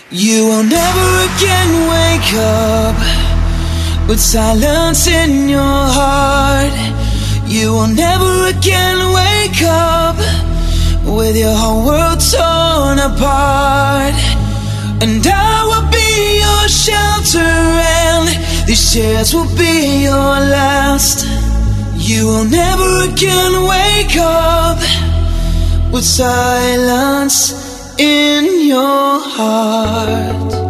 You will never again wake up with silence in your heart. You will never again wake up with your whole world torn apart. And I will be your shelter, and these tears will be your last. You will never again wake up with silence in your heart.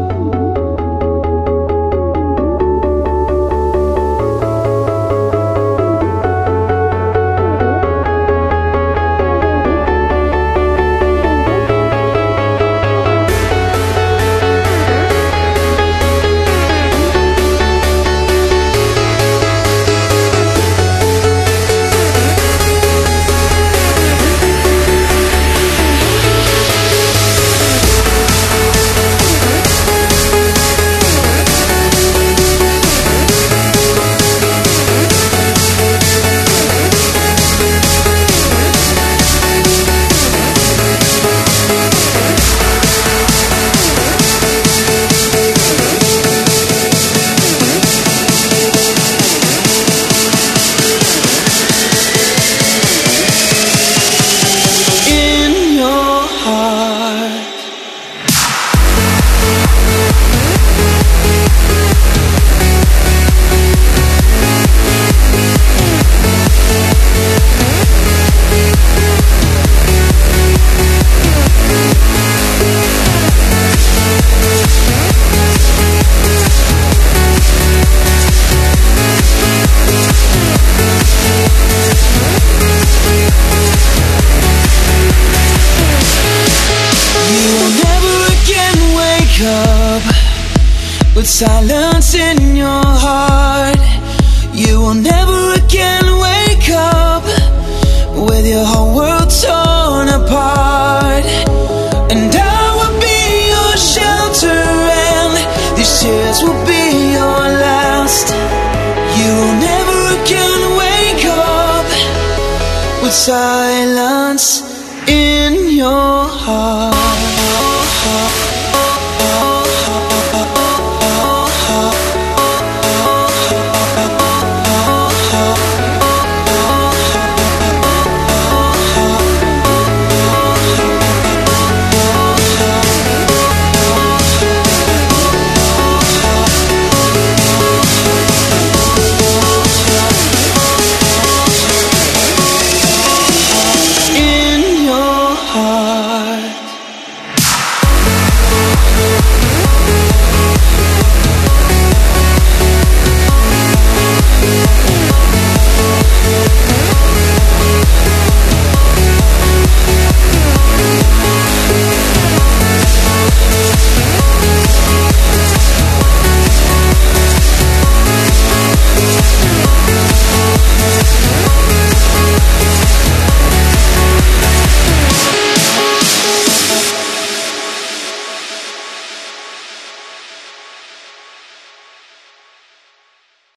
With silence in your heart, you will never again wake up with your whole world torn apart. And I will be your shelter, and these tears will be your last. You will never again wake up with silence in your heart.